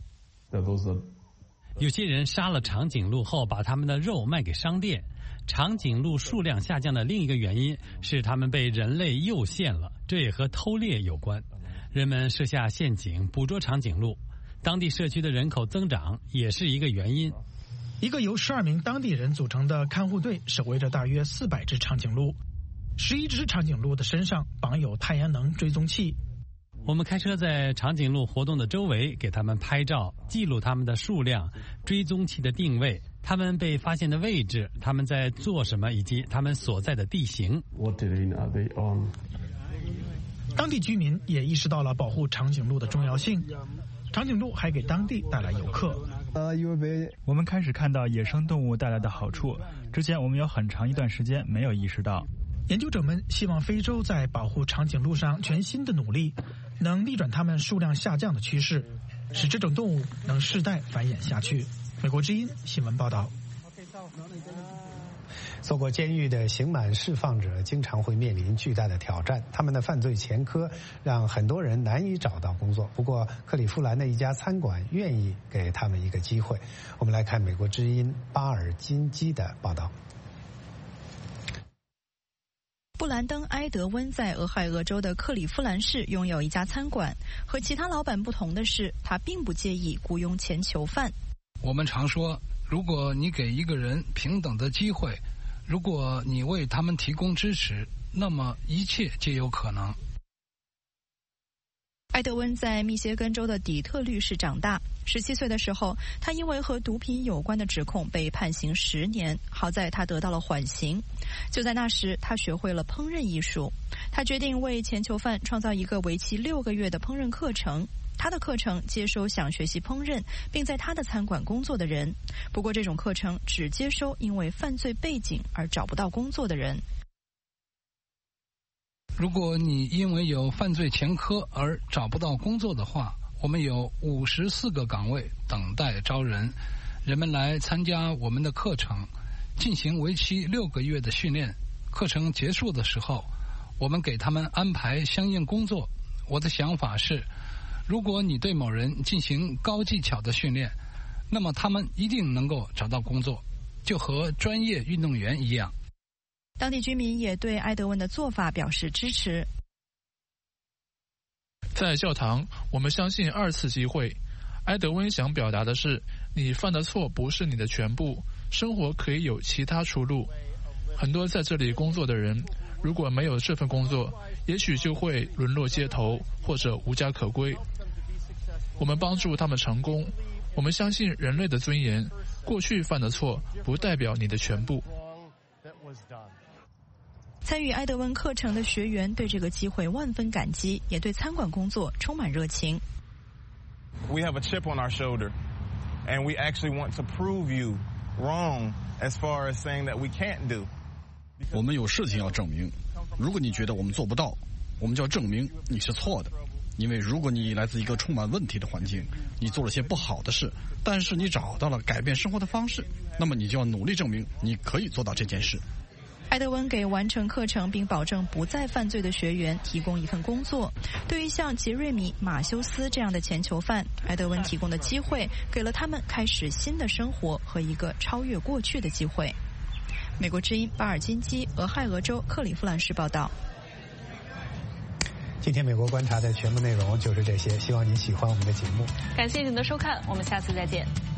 有些人杀了长颈鹿后把它们的肉卖给商店。长颈鹿数量下降的另一个原因是它们被人类诱陷了，这也和偷猎有关。人们设下陷阱捕捉长颈鹿，当地社区的人口增长也是一个原因。 一个由十二名当地人组成的看护队守卫着大约四百只长颈鹿，十一只长颈鹿的身上绑有太阳能追踪器。 我们开车在长颈鹿活动的周围，给他们拍照，记录他们的数量，追踪其的定位，他们被发现的位置，他们在做什么，以及他们所在的地形。 当地居民也意识到了保护长颈鹿的重要性，长颈鹿还给当地带来游客。 我们开始看到野生动物带来的好处，之前我们有很长一段时间没有意识到。 研究者们希望非洲在保护长颈鹿上全新的努力，能逆转它们数量下降的趋势，使这种动物能世代繁衍下去。美国之音新闻报道。 做过监狱的刑满释放者经常会面临巨大的挑战，他们的犯罪前科让很多人难以找到工作。不过，克利夫兰的一家餐馆愿意给他们一个机会。我们来看美国之音巴尔金基的报道。 布兰登·埃德温在俄亥俄州的克里夫兰市拥有一家餐馆。和其他老板不同的是，他并不介意雇佣前囚犯。 我们常说，如果你给一个人平等的机会，如果你为他们提供支持，那么一切皆有可能。 埃德温在密歇根州的底特律市长大。十七岁的时候，他因为和毒品有关的指控被判刑十年，好在他得到了缓刑。就在那时，他学会了烹饪艺术。他决定为前囚犯创造一个为期六个月的烹饪课程。他的课程接收想学习烹饪并在他的餐馆工作的人，不过这种课程只接收因为犯罪背景而找不到工作的人。 如果你因为有犯罪前科而找不到工作的话，我们有五十四个岗位等待招人，人们来参加我们的课程，进行为期六个月的训练。课程结束的时候，我们给他们安排相应工作。我的想法是，如果你对某人进行高技巧的训练，那么他们一定能够找到工作，就和专业运动员一样。 当地居民也对埃德温的做法表示支持。 在教堂，我们相信二次机会。埃德温想表达的是，你犯的错不是你的全部，生活可以有其他出路。很多在这里工作的人，如果没有这份工作，也许就会沦落街头或者无家可归。我们帮助他们成功。我们相信人类的尊严，过去犯的错不代表你的全部。 参与埃德温课程的学员对这个机会万分感激，也对餐馆工作充满热情。 We have a chip on our shoulder, and we actually want to prove you wrong as far as saying that we can't do. 我们有事情要证明，如果你觉得我们做不到，我们就要证明你是错的。因为如果你来自一个充满问题的环境，你做了些不好的事，但是你找到了改变生活的方式，那么你就要努力证明你可以做到这件事。 埃德温给完成课程并保证不再犯罪的学员提供一份工作。对于像杰瑞米·马修斯这样的前囚犯，埃德温提供的机会给了他们开始新的生活和一个超越过去的机会。美国之音巴尔金基俄亥俄州克里夫兰市报道。 今天美国观察的全部内容就是这些，希望您喜欢我们的节目。 感谢您的收看，我们下次再见。